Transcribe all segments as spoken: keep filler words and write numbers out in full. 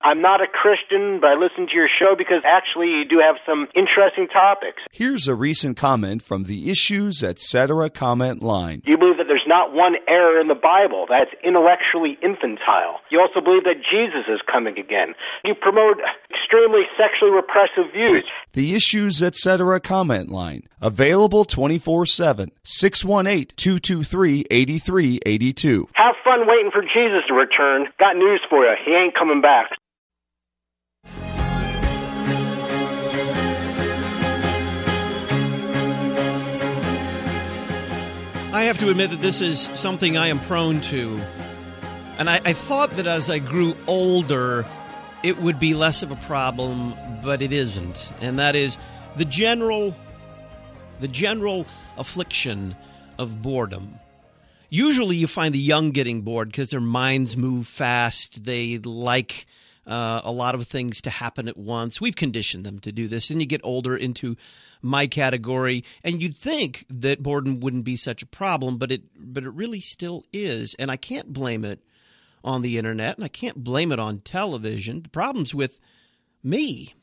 I'm not a Christian, but I listen to your show because actually you do have some interesting topics. Here's a recent comment from the Issues Etc. comment line. You believe that there's not one error in the Bible that's intellectually infantile. You also believe that Jesus is coming again. You promote extremely sexually repressive views. The Issues Etc. comment line. Available twenty-four seven. six one eight, two two three, eight three eight two. Have fun waiting for Jesus to return. Got news for you. He ain't coming back. I have to admit that this is something I am prone to. And I, I thought that as I grew older, it would be less of a problem, but it isn't. And that is the general, the general affliction of boredom. Usually you find the young getting bored because their minds move fast. They like uh, a lot of things to happen at once. We've conditioned them to do this. And you get older into my category, and you'd think that boredom wouldn't be such a problem, but it but it really still is. And I can't blame it on the internet, and I can't blame it on television. The problem's with me.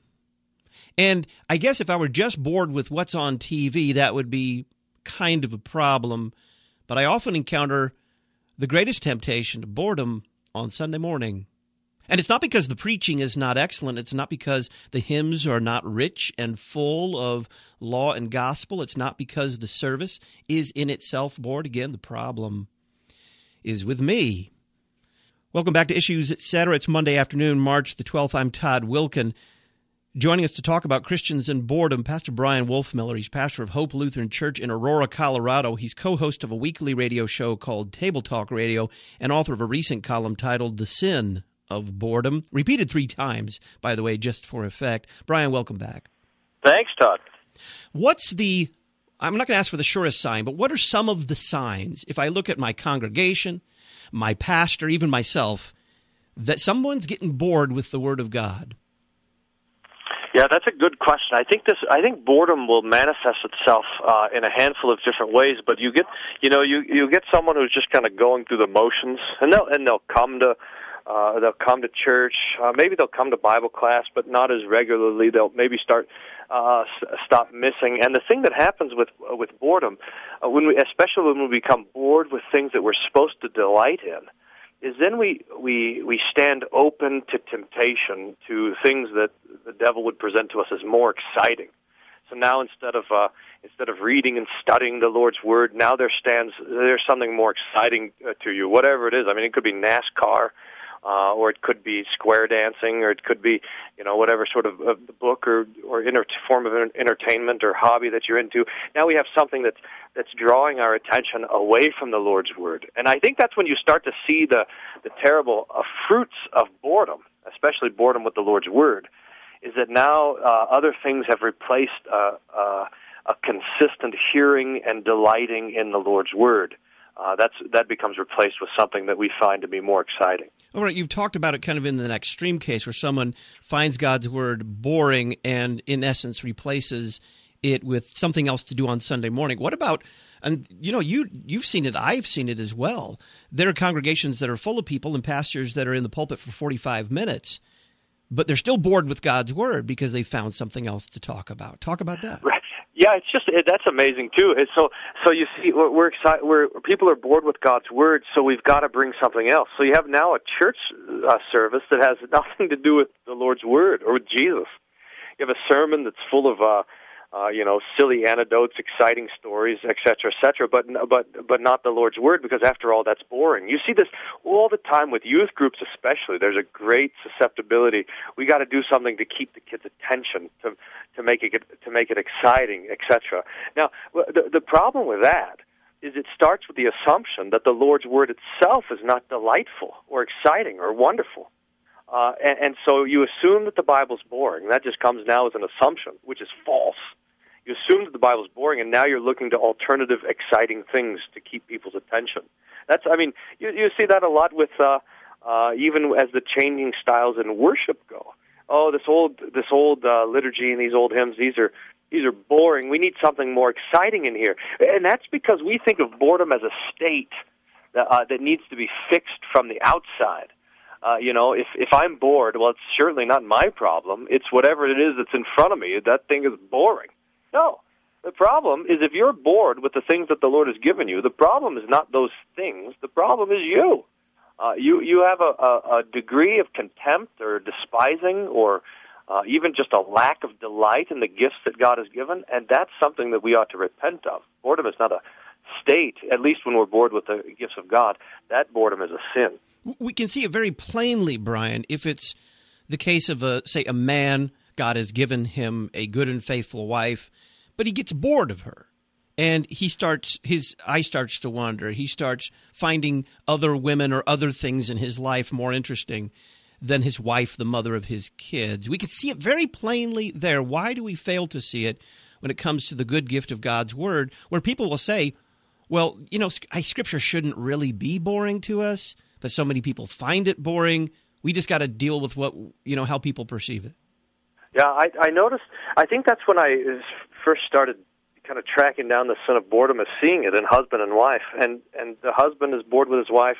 And I guess if I were just bored with what's on T V, that would be kind of a problem. But I often encounter the greatest temptation to boredom on Sunday morning. And it's not because the preaching is not excellent. It's not because the hymns are not rich and full of law and gospel. It's not because the service is in itself bored. Again, the problem is with me. Welcome back to Issues Etc. It's Monday afternoon, March the twelfth. I'm Todd Wilken. Joining us to talk about Christians and boredom, Pastor Brian Wolfmiller. He's pastor of Hope Lutheran Church in Aurora, Colorado. He's co-host of a weekly radio show called Table Talk Radio and author of a recent column titled The Sin of Boredom, repeated three times, by the way, just for effect. Brian, welcome back. Thanks, Todd. What's the, I'm not going to ask for the surest sign, but what are some of the signs, if I look at my congregation, my pastor, even myself, that someone's getting bored with the Word of God? Yeah, that's a good question. I think this. I think boredom will manifest itself uh, in a handful of different ways. But you get, you know, you you get someone who's just kind of going through the motions, and they'll and they'll come to. Uh, they'll come to church. Uh, maybe they'll come to Bible class, but not as regularly. They'll maybe start uh, s- stop missing. And the thing that happens with uh, with boredom, uh, when we, especially when we become bored with things that we're supposed to delight in, is then we we we stand open to temptation, to things that the devil would present to us as more exciting. So now instead of uh, instead of reading and studying the Lord's Word, now there stands there's something more exciting uh, to you, whatever it is. I mean, it could be NASCAR. Uh, or it could be square dancing, or it could be, you know, whatever sort of uh, book or or inter- form of entertainment or hobby that you're into. Now we have something that's that's drawing our attention away from the Lord's Word, and I think that's when you start to see the the terrible uh, fruits of boredom, especially boredom with the Lord's Word, is that now uh, other things have replaced uh, uh, a consistent hearing and delighting in the Lord's Word. Uh, that's that becomes replaced with something that we find to be more exciting. All right, you've talked about it kind of in the extreme case where someone finds God's Word boring and, in essence, replaces it with something else to do on Sunday morning. What about, and you know, you, you've seen it, I've seen it as well. There are congregations that are full of people and pastors that are in the pulpit for forty-five minutes, but they're still bored with God's Word because they found something else to talk about. Talk about that. Right. Yeah, it's just it, that's amazing too. It's so so you see, we're, we're excited. We're people are bored with God's Word, so we've got to bring something else. So you have now a church uh, service that has nothing to do with the Lord's Word or with Jesus. You have a sermon that's full of uh, uh, you know silly anecdotes, exciting stories, et cetera, et cetera, but but but not the Lord's Word, because after all, that's boring. You see this all the time with youth groups, especially. There's a great susceptibility. We got to do something to keep the kids' attention to. to make it to make it exciting, et cetera. Now, the, the problem with that is it starts with the assumption that the Lord's Word itself is not delightful or exciting or wonderful. Uh, and, and so you assume that the Bible's boring. That just comes now as an assumption, which is false. You assume that the Bible's boring, and now you're looking to alternative, exciting things to keep people's attention. That's, I mean, you, you see that a lot with uh, uh, even as the changing styles in worship go. Oh, this old this old uh, liturgy and these old hymns, these are these are boring. We need something more exciting in here. And that's because we think of boredom as a state that, uh, that needs to be fixed from the outside. Uh, you know, if if I'm bored, well, it's certainly not my problem. It's whatever it is that's in front of me. That thing is boring. No. The problem is if you're bored with the things that the Lord has given you, the problem is not those things. The problem is you. Uh, you you have a, a, a degree of contempt or despising or uh, even just a lack of delight in the gifts that God has given, and that's something that we ought to repent of. Boredom is not a state, at least when we're bored with the gifts of God. That boredom is a sin. We can see it very plainly, Brian, if it's the case of, a, say, a man, God has given him a good and faithful wife, but he gets bored of her, and he starts his eye starts to wander. He starts finding other women or other things in his life more interesting than his wife, the mother of his kids. We can see it very plainly there. Why do we fail to see it when it comes to the good gift of God's Word, where people will say, well, you know, Scripture shouldn't really be boring to us, but so many people find it boring. We just got to deal with what, you know, how people perceive it. Yeah, I, I noticed, I think that's when I first started kind of tracking down the sin of boredom, is seeing it in husband and wife. And, and the husband is bored with his wife,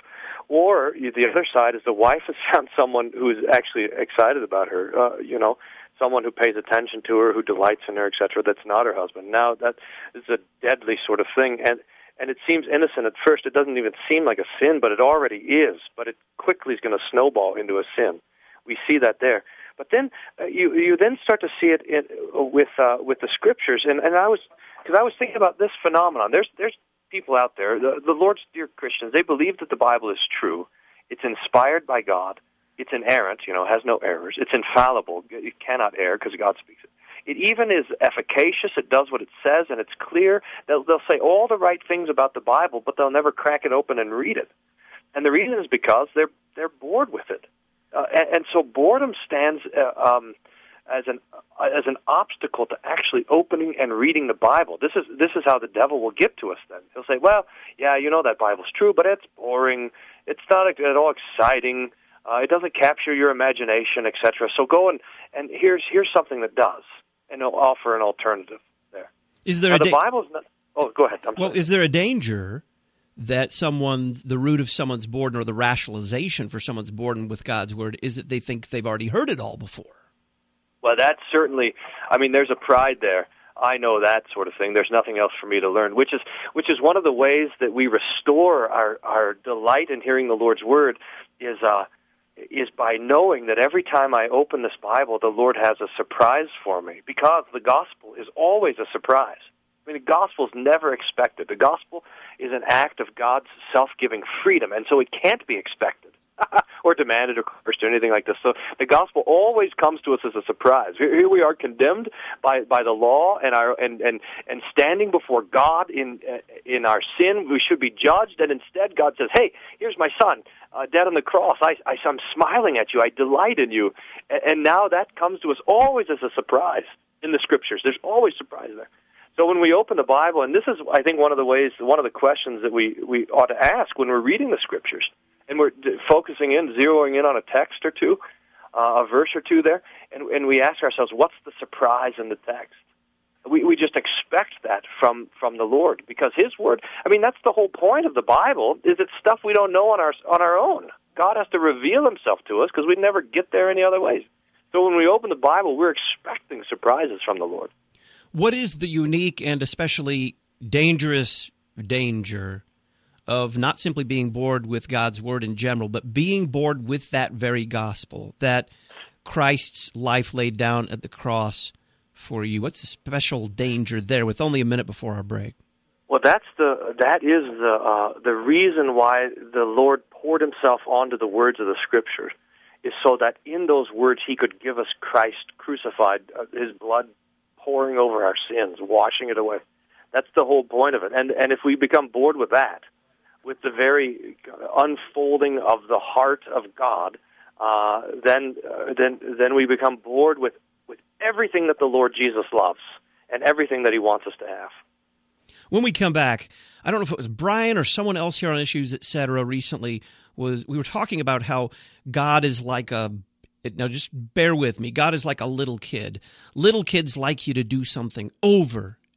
or the other side is the wife has found someone who is actually excited about her, uh, you know, someone who pays attention to her, who delights in her, et cetera, that's not her husband. Now, that is a deadly sort of thing. And And it seems innocent at first. It doesn't even seem like a sin, but it already is. But it quickly is going to snowball into a sin. We see that there. But then uh, you you then start to see it in, uh, with uh, with the Scriptures. And, and I was because I was thinking about this phenomenon. There's there's people out there, the, the Lord's dear Christians. They believe that the Bible is true. It's inspired by God. It's inerrant. You know, has no errors. It's infallible. It cannot err because God speaks it. It even is efficacious. It does what it says, and it's clear. They'll, they'll say all the right things about the Bible, but they'll never crack it open and read it. And the reason is because they're they're bored with it. Uh, and, and so boredom stands uh, um, as an uh, as an obstacle to actually opening and reading the Bible. This is this is how the devil will get to us. Then he'll say, "Well, yeah, you know that Bible's true, but it's boring. It's not at all exciting. Uh, it doesn't capture your imagination, et cetera" So go and and here's here's something that does. And they'll offer an alternative there. Is there now, a the da- Bible's not? Oh, go ahead. I'm well, sorry. Is there a danger that someone's the root of someone's boredom, or the rationalization for someone's boredom with God's Word, is that they think they've already heard it all before? Well, that's certainly. I mean, there's a pride there. I know that sort of thing. There's nothing else for me to learn, which is which is one of the ways that we restore our our delight in hearing the Lord's Word. Is uh. is by knowing that every time I open this Bible, the Lord has a surprise for me, because the gospel is always a surprise. I mean, the gospel is never expected. The gospel is an act of God's self-giving freedom, and so it can't be expected or demanded or coerced or anything like this. So the gospel always comes to us as a surprise. Here we are, condemned by, by the law and our and, and, and standing before God in uh, in our sin. We should be judged, and instead God says, "Hey, here's my son, uh, dead on the cross. I, I, I'm smiling at you. I delight in you." And, and now that comes to us always as a surprise in the Scriptures. There's always surprise there. So when we open the Bible, and this is, I think, one of the ways, one of the questions that we, we ought to ask when we're reading the Scriptures, and we're focusing in, zeroing in on a text or two, uh, a verse or two there, and, and we ask ourselves, what's the surprise in the text? We we just expect that from, from the Lord, because His Word, I mean, that's the whole point of the Bible, is it's stuff we don't know on our on our own. God has to reveal Himself to us, because we'd never get there any other ways. So when we open the Bible, we're expecting surprises from the Lord. What is the unique and especially dangerous danger of not simply being bored with God's Word in general, but being bored with that very gospel, that Christ's life laid down at the cross for you? What's the special danger there, with only a minute before our break? Well, that's the that is the uh, the reason why the Lord poured Himself onto the words of the Scriptures, is so that in those words He could give us Christ crucified, uh, His blood pouring over our sins, washing it away. That's the whole point of it. And and if we become bored with that, with the very unfolding of the heart of God, uh, then uh, then then we become bored with, with everything that the Lord Jesus loves and everything that He wants us to have. When we come back, I don't know if it was Brian or someone else here on Issues et cetera recently, was we were talking about how God is like a Now, just bear with me. God is like a little kid. Little kids like you to do something over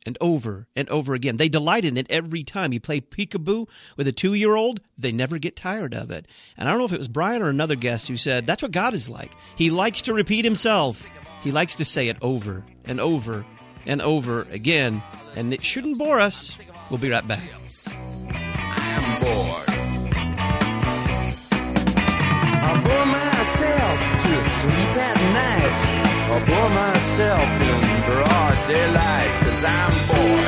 and over and over again. They delight in it every time. You play peekaboo with a two-year-old, they never get tired of it. And I don't know if it was Brian or another guest who said, that's what God is like. He likes to repeat himself. He likes to say it over and over and over again. And it shouldn't bore us. We'll be right back. I'm bored. I bore myself to sleep at night. I bore myself in broad daylight, 'cause I'm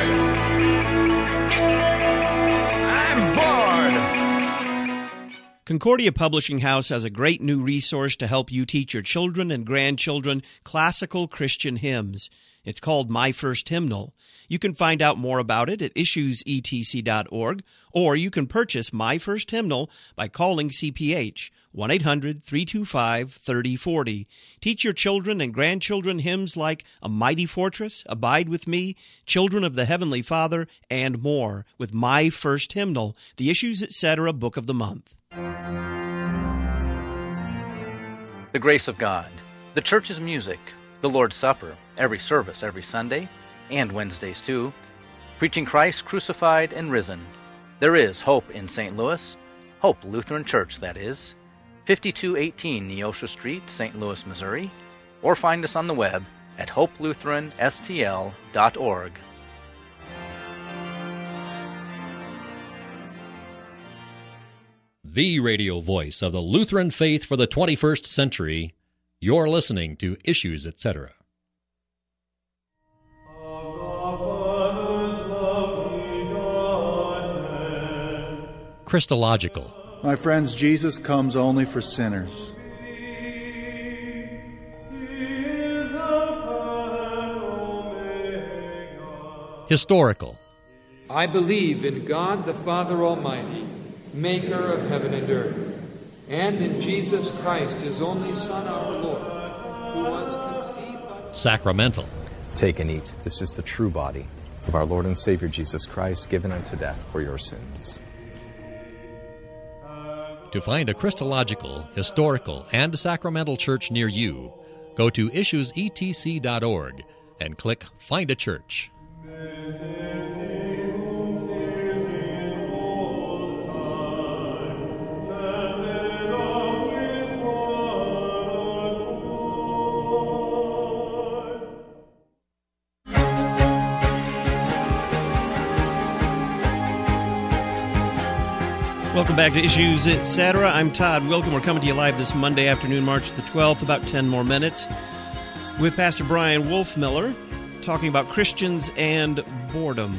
bored. I'm bored. Concordia Publishing House has a great new resource to help you teach your children and grandchildren classical Christian hymns. It's called My First Hymnal. You can find out more about it at issues e t c dot org, or you can purchase My First Hymnal by calling C P H, one eight hundred three two five three oh four oh. Teach your children and grandchildren hymns like A Mighty Fortress, Abide With Me, Children of the Heavenly Father, and more with My First Hymnal, the Issues Etc. Book of the Month. The grace of God, the church's music, the Lord's Supper, every service every Sunday, and Wednesdays too, preaching Christ crucified and risen. There is hope in Saint Louis, Hope Lutheran Church, that is, fifty-two eighteen Neosho Street, Saint Louis, Missouri, or find us on the web at hope lutheran s t l dot org. The radio voice of the Lutheran faith for the twenty-first century. You're listening to Issues, et cetera. Christological. My friends, Jesus comes only for sinners. Historical. I believe in God the Father Almighty, maker of heaven and earth, and in Jesus Christ, his only Son, our Lord, who was conceived by... Sacramental. Take and eat. This is the true body of our Lord and Savior Jesus Christ, given unto death for your sins. To find a Christological, historical, and sacramental church near you, go to issues e t c dot org and click Find a Church. Welcome back to Issues, et cetera. I'm Todd Wilkin. We're coming to you live this Monday afternoon, March the twelfth, about ten more minutes, with Pastor Brian Wolfmiller, talking about Christians and boredom.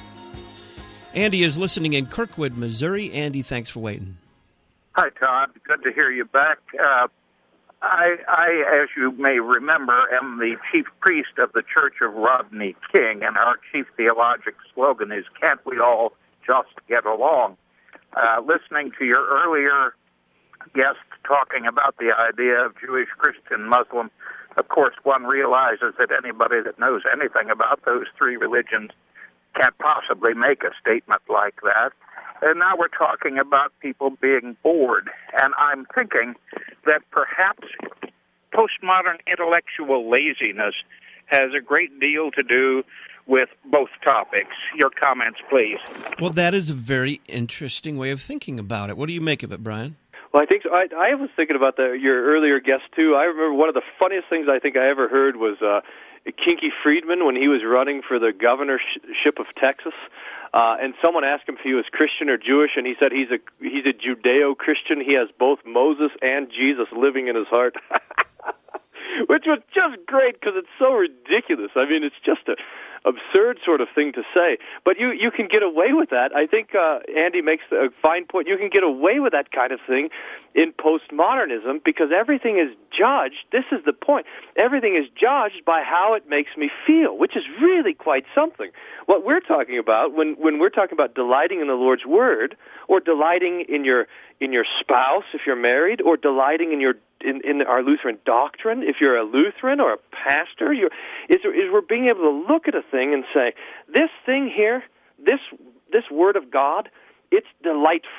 Andy is listening in Kirkwood, Missouri. Andy, thanks for waiting. Hi, Todd. Good to hear you back. Uh, I, I, as you may remember, am the chief priest of the Church of Rodney King, and our chief theologic slogan is, "Can't we all just get along?" Uh, listening to your earlier guest talking about the idea of Jewish, Christian, Muslim, of course, one realizes that anybody that knows anything about those three religions can't possibly make a statement like that. And now we're talking about people being bored. And I'm thinking that perhaps postmodern intellectual laziness has a great deal to do with both topics. Your comments, please. Well, that is a very interesting way of thinking about it. What do you make of it, Brian? Well, I think so. I, I was thinking about the, your earlier guest, too. I remember one of the funniest things I think I ever heard was uh, Kinky Friedman when he was running for the governorship of Texas. Uh, and someone asked him if he was Christian or Jewish, and he said he's a he's a Judeo-Christian. He has both Moses and Jesus living in his heart. Which was just great because it's so ridiculous. I mean, it's just a absurd sort of thing to say. But you, you can get away with that. I think uh, Andy makes a fine point. You can get away with that kind of thing in postmodernism because everything is judged. This is the point. Everything is judged by how it makes me feel, which is really quite something. What we're talking about when, when we're talking about delighting in the Lord's Word or delighting in your in your spouse if you're married or delighting in your In, in our Lutheran doctrine, if you're a Lutheran or a pastor, you're, is, is we're being able to look at a thing and say, this thing here, this this Word of God, it's delightful.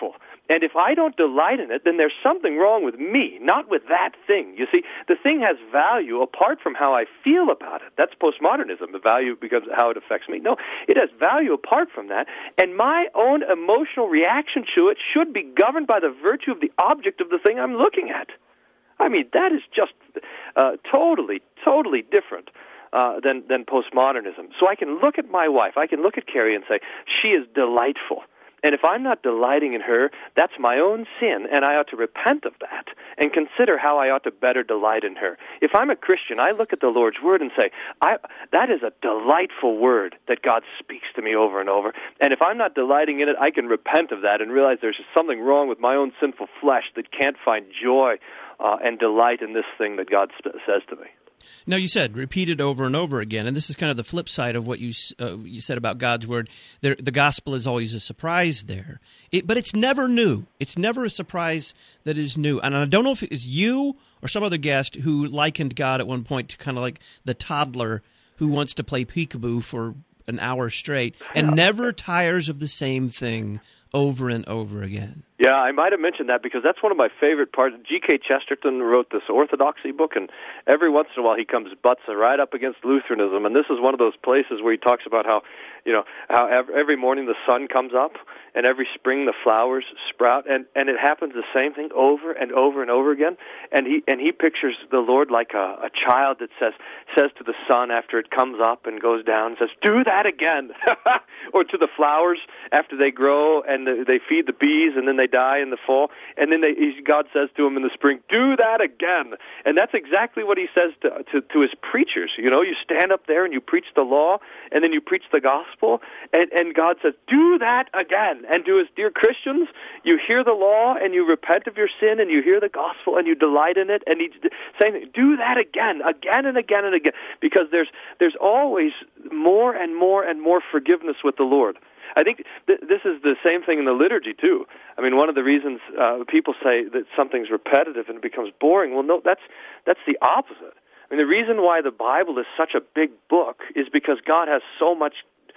And if I don't delight in it, then there's something wrong with me, not with that thing. You see, the thing has value apart from how I feel about it. That's postmodernism. The value becomes how it affects me. No, it has value apart from that. And my own emotional reaction to it should be governed by the virtue of the object of the thing I'm looking at. I mean, that is just uh, totally, totally different uh, than, than postmodernism. So I can look at my wife, I can look at Carrie and say, she is delightful. And if I'm not delighting in her, that's my own sin, and I ought to repent of that and consider how I ought to better delight in her. If I'm a Christian, I look at the Lord's Word and say, I, that is a delightful word that God speaks to me over and over. And if I'm not delighting in it, I can repent of that and realize there's something wrong with my own sinful flesh that can't find joy uh, and delight in this thing that God sp- says to me. Now, you said repeat it over and over again, and this is kind of the flip side of what you uh, you said about God's Word. There, the gospel is always a surprise there, it, but it's never new. It's never a surprise that is new. And I don't know if it was you or some other guest who likened God at one point to kind of like the toddler who wants to play peekaboo for an hour straight and never tires of the same thing over and over again. Yeah, I might have mentioned that because that's one of my favorite parts. G K Chesterton wrote this orthodoxy book, and every once in a while he comes butts right up against Lutheranism, and this is one of those places where he talks about how, you know, how every morning the sun comes up, and every spring the flowers sprout, and, and it happens the same thing over and over and over again. And he and he pictures the Lord like a, a child that says says to the sun after it comes up and goes down, says, "Do that again," or to the flowers after they grow and they feed the bees and then they die in the fall, and then they, God says to him in the spring, "Do that again." And that's exactly what he says to, to to his preachers. You know, you stand up there and you preach the law, and then you preach the gospel, and, and God says, "Do that again." And to his dear Christians, you hear the law and you repent of your sin and you hear the gospel and you delight in it, and he's saying, "Do that again, again and again and again," because there's there's always more and more and more forgiveness with the Lord. I think th- this is the same thing in the liturgy, too. I mean, one of the reasons uh, people say that something's repetitive and it becomes boring, well, no, that's that's the opposite. I mean, the reason why the Bible is such a big book is because God has so much,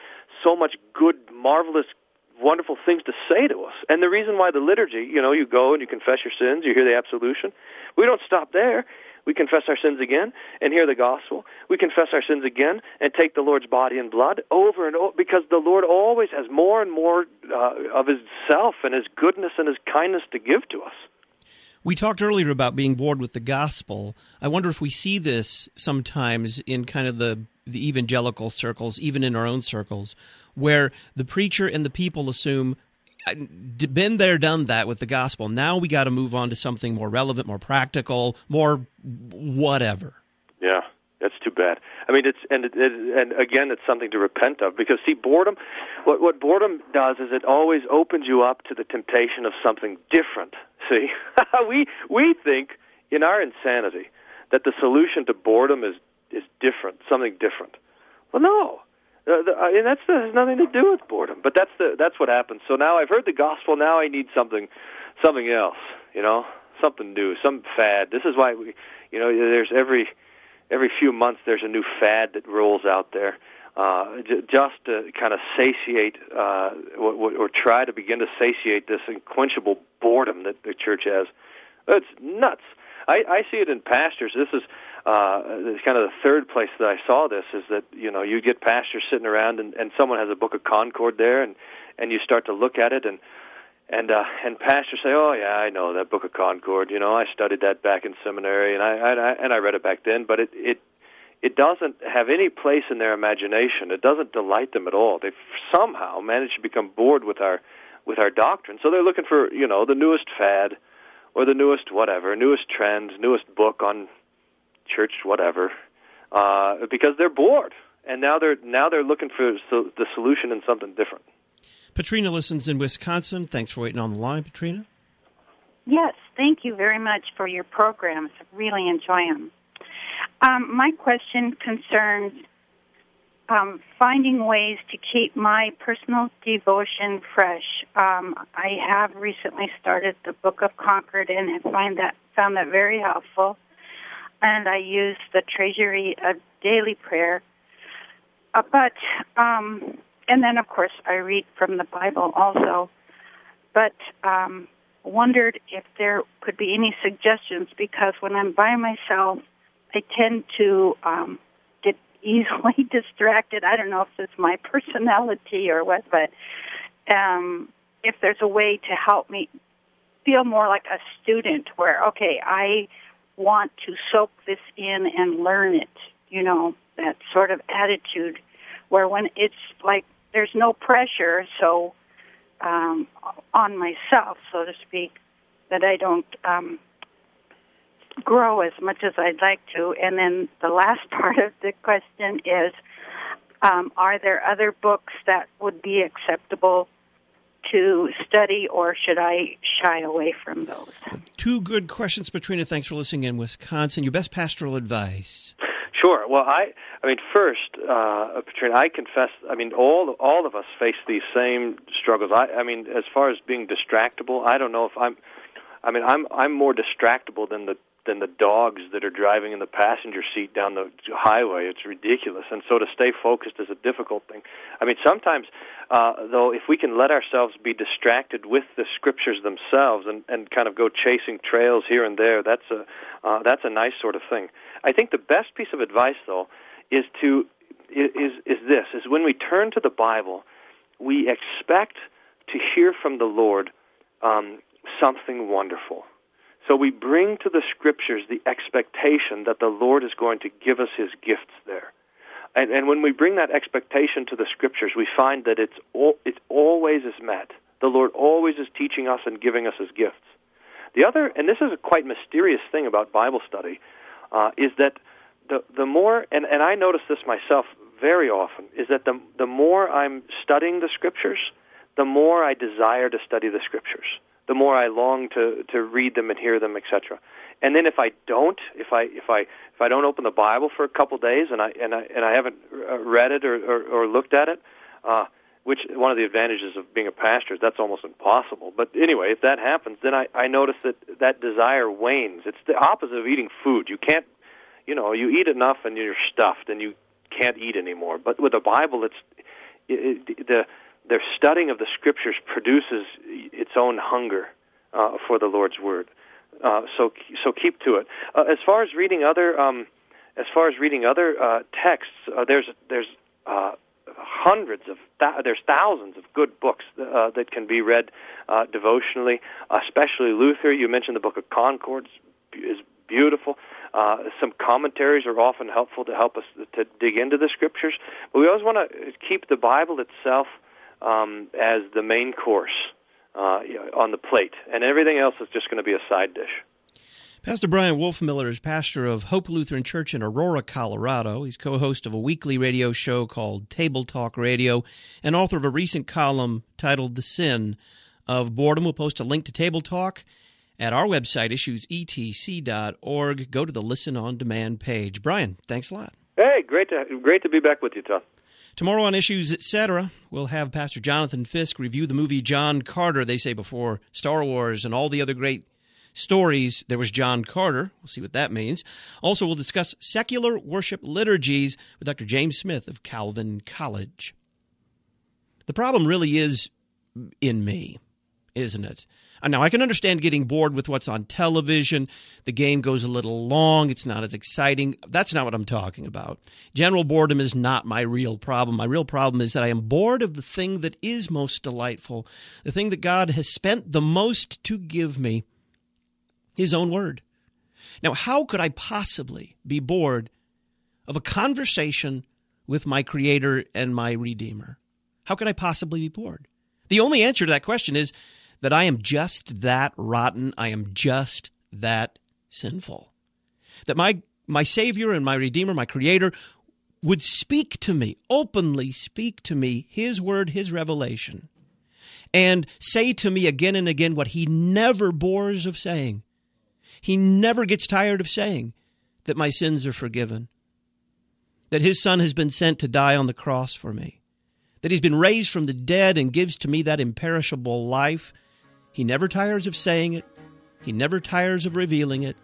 so much good, marvelous, wonderful things to say to us. And the reason why the liturgy, you know, you go and you confess your sins, you hear the absolution. We don't stop there. We confess our sins again and hear the gospel. We confess our sins again and take the Lord's body and blood over and over, because the Lord always has more and more uh, of his self and his goodness and his kindness to give to us. We talked earlier about being bored with the gospel. I wonder if we see this sometimes in kind of the, the evangelical circles, even in our own circles, where the preacher and the people assume, been there, done that with the gospel. Now we got to move on to something more relevant, more practical, more whatever. Yeah, that's too bad. I mean, it's and it, it, and again, it's something to repent of, because see, boredom. What what boredom does is it always opens you up to the temptation of something different. See, we we think in our insanity that the solution to boredom is is different, something different. Well, no. Uh, the, I mean, that's that has nothing to do with boredom, but that's the that's what happens. So now I've heard the gospel. Now I need something, something else. You know, something new, some fad. This is why we, you know, there's every every few months there's a new fad that rolls out there, uh, j- just to kind of satiate uh, or, or try to begin to satiate this unquenchable boredom that the church has. It's nuts. I, I see it in pastors. This is uh, this is kind of the third place that I saw this, is that, you know, you get pastors sitting around and, and someone has a book of Concord there, and, and you start to look at it, and and uh, and pastors say, "Oh yeah, I know that book of Concord. You know, I studied that back in seminary, and I, I and I read it back then." But it it it doesn't have any place in their imagination. It doesn't delight them at all. They've somehow managed to become bored with our with our doctrine, so they're looking for, you know, the newest fad, or the newest whatever, newest trend, newest book on church whatever, uh, because they're bored, and now they're now they're looking for so, the solution in something different. Patrina listens in Wisconsin. Thanks for waiting on the line, Patrina. Yes, thank you very much for your programs. I really enjoy them. Um, my question concerns um, finding ways to keep my personal devotion fresh. Um, I have recently started the Book of Concord, and I find that found that very helpful. And I use the Treasury of Daily Prayer. Uh, but, um, and then, of course, I read from the Bible also. But um, wondered if there could be any suggestions, because when I'm by myself, I tend to um, get easily distracted. I don't know if it's my personality or what, but um, if there's a way to help me feel more like a student where, okay, I want to soak this in and learn it, you know, that sort of attitude where when it's like there's no pressure, so um, on myself, so to speak, that I don't um, grow as much as I'd like to. And then the last part of the question is, um, are there other books that would be acceptable to study, or should I shy away from those? Two good questions, Petrina. Thanks for listening in Wisconsin. Your best pastoral advice? Sure. Well, I, I mean, first, uh, Petrina, I confess. I mean, all all of us face these same struggles. I, I mean, as far as being distractible, I don't know if I'm. I mean, I'm I'm more distractible than the than the dogs that are driving in the passenger seat down the highway. It's ridiculous. And so to stay focused is a difficult thing. I mean, sometimes, uh, though, if we can let ourselves be distracted with the Scriptures themselves and, and kind of go chasing trails here and there, that's a uh, that's a nice sort of thing. I think the best piece of advice, though, is to is is this, is when we turn to the Bible, we expect to hear from the Lord um, something wonderful. So we bring to the Scriptures the expectation that the Lord is going to give us His gifts there. And, and when we bring that expectation to the Scriptures, we find that it's all, it always is met. The Lord always is teaching us and giving us His gifts. The other, and this is a quite mysterious thing about Bible study, uh, is that the the more, and, and I notice this myself very often, is that the the more I'm studying the Scriptures, the more I desire to study the Scriptures. The more I long to, to read them and hear them, et cetera. And then if I don't, if I if I if I don't open the Bible for a couple days and I and I and I haven't read it or, or, or looked at it, uh, which one of the advantages of being a pastor is that's almost impossible. But anyway, if that happens, then I, I notice that that desire wanes. It's the opposite of eating food. You can't, you know, you eat enough and you're stuffed and you can't eat anymore. But with the Bible, it's it, it, the their studying of the Scriptures produces its own hunger uh, for the Lord's Word. Uh, so, so keep to it. Uh, as far as reading other, um, as far as reading other uh, texts, uh, there's there's uh, hundreds of th- there's thousands of good books uh, that can be read uh, devotionally. Uh, especially Luther. You mentioned the Book of Concord is beautiful. Uh, some commentaries are often helpful to help us to dig into the Scriptures. But we always want to keep the Bible itself Um, as the main course uh, on the plate, and everything else is just going to be a side dish. Pastor Brian Wolfmiller is pastor of Hope Lutheran Church in Aurora, Colorado. He's co-host of a weekly radio show called Table Talk Radio and author of a recent column titled The Sin of Boredom. We'll post a link to Table Talk at our website, issues e t c dot org. Go to the Listen On Demand page. Brian, thanks a lot. Hey, great to great to be back with you, Tom. Tomorrow on Issues, et cetera, we'll have Pastor Jonathan Fisk review the movie John Carter. They say before Star Wars and all the other great stories, there was John Carter. We'll see what that means. Also, we'll discuss secular worship liturgies with Doctor James Smith of Calvin College. The problem really is in me, isn't it? Now, I can understand getting bored with what's on television. The game goes a little long. It's not as exciting. That's not what I'm talking about. General boredom is not my real problem. My real problem is that I am bored of the thing that is most delightful, the thing that God has spent the most to give me, His own Word. Now, how could I possibly be bored of a conversation with my Creator and my Redeemer? How could I possibly be bored? The only answer to that question is that I am just that rotten, I am just that sinful. That my my Savior and my Redeemer, my Creator, would speak to me, openly speak to me, His Word, His revelation, and say to me again and again what He never bores of saying. He never gets tired of saying that my sins are forgiven, that His Son has been sent to die on the cross for me, that He's been raised from the dead and gives to me that imperishable life. He never tires of saying it. He never tires of revealing it.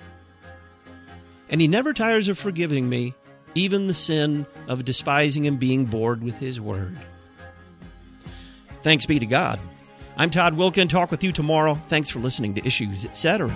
And He never tires of forgiving me, even the sin of despising and being bored with His Word. Thanks be to God. I'm Todd Wilken. Talk with you tomorrow. Thanks for listening to Issues, et cetera.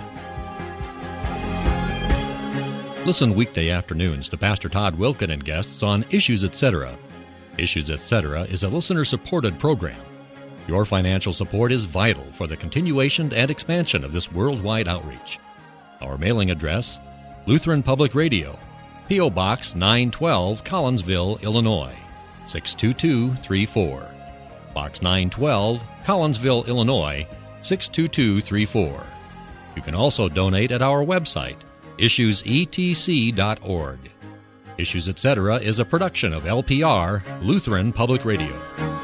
Listen weekday afternoons to Pastor Todd Wilken and guests on Issues, et cetera. Issues, et cetera is a listener-supported program. Your financial support is vital for the continuation and expansion of this worldwide outreach. Our mailing address, Lutheran Public Radio, P O. Box nine twelve, Collinsville, Illinois, six two two three four. Box nine twelve, Collinsville, Illinois, six two two three four. You can also donate at our website, issues e t c dot org. Issues, et cetera is a production of L P R, Lutheran Public Radio.